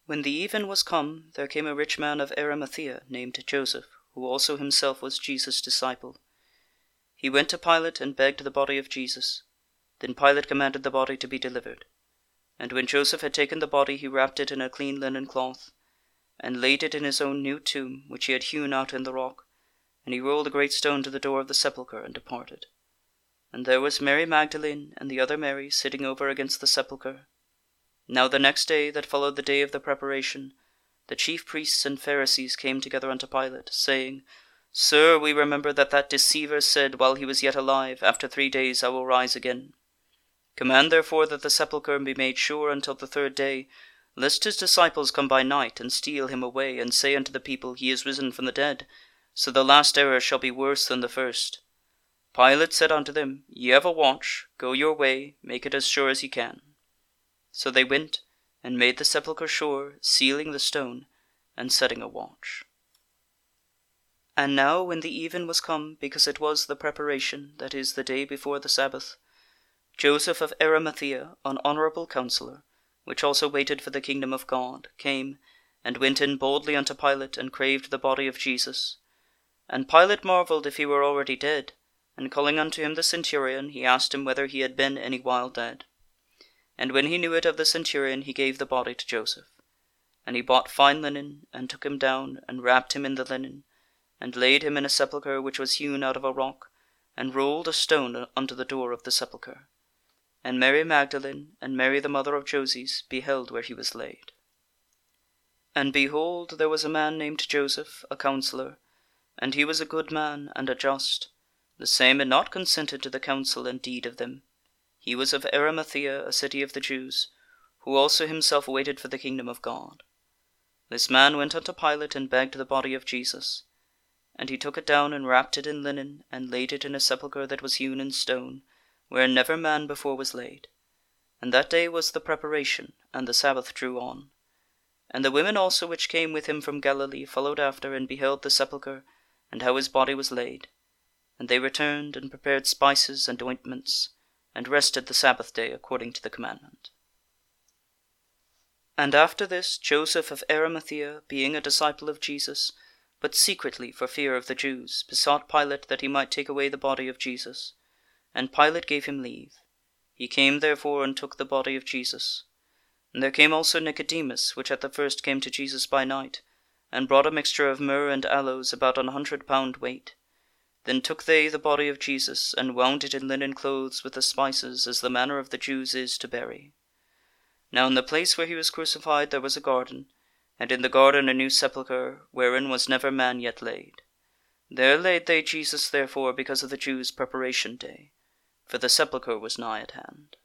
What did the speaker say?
When the even was come, there came a rich man of Arimathea, named Joseph, who also himself was Jesus' disciple. He went to Pilate, and begged the body of Jesus. Then Pilate commanded the body to be delivered. And when Joseph had taken the body, he wrapped it in a clean linen cloth, and laid it in his own new tomb, which he had hewn out in the rock. And he rolled a great stone to the door of the sepulchre, and departed. And there was Mary Magdalene, and the other Mary, sitting over against the sepulchre. Now the next day that followed the day of the preparation, the chief priests and Pharisees came together unto Pilate, saying, Sir, we remember that deceiver said, while he was yet alive, After 3 days I will rise again. Command therefore that the sepulchre be made sure until the 3rd day, lest his disciples come by night, and steal him away, and say unto the people, He is risen from the dead, so the last error shall be worse than the first. Pilate said unto them, Ye have a watch, go your way, make it as sure as ye can. So they went, and made the sepulchre sure, sealing the stone, and setting a watch. And now when the even was come, because it was the preparation, that is, the day before the Sabbath, Joseph of Arimathea, an honourable counsellor, which also waited for the kingdom of God, came, and went in boldly unto Pilate, and craved the body of Jesus. And Pilate marvelled if he were already dead, and calling unto him the centurion, he asked him whether he had been any while dead. And when he knew it of the centurion, he gave the body to Joseph. And he bought fine linen, and took him down, and wrapped him in the linen, and laid him in a sepulchre which was hewn out of a rock, and rolled a stone unto the door of the sepulchre. And Mary Magdalene, and Mary the mother of Joses, beheld where he was laid. And behold, there was a man named Joseph, a counsellor, and he was a good man, and a just. The same had not consented to the counsel and deed of them. He was of Arimathea, a city of the Jews, who also himself waited for the kingdom of God. This man went unto Pilate, and begged the body of Jesus. And he took it down, and wrapped it in linen, and laid it in a sepulchre that was hewn in stone, wherein never man before was laid. And that day was the preparation, and the Sabbath drew on. And the women also which came with him from Galilee followed after, and beheld the sepulchre, and how his body was laid. And they returned, and prepared spices and ointments, and rested the Sabbath day according to the commandment. And after this Joseph of Arimathea, being a disciple of Jesus, but secretly for fear of the Jews, besought Pilate that he might take away the body of Jesus. And Pilate gave him leave. He came therefore and took the body of Jesus. And there came also Nicodemus, which at the first came to Jesus by night, and brought a mixture of myrrh and aloes, about 100 pound weight. Then took they the body of Jesus, and wound it in linen clothes with the spices, as the manner of the Jews is to bury. Now in the place where he was crucified there was a garden, and in the garden a new sepulchre, wherein was never man yet laid. There laid they Jesus therefore because of the Jews' preparation day, for the sepulchre was nigh at hand.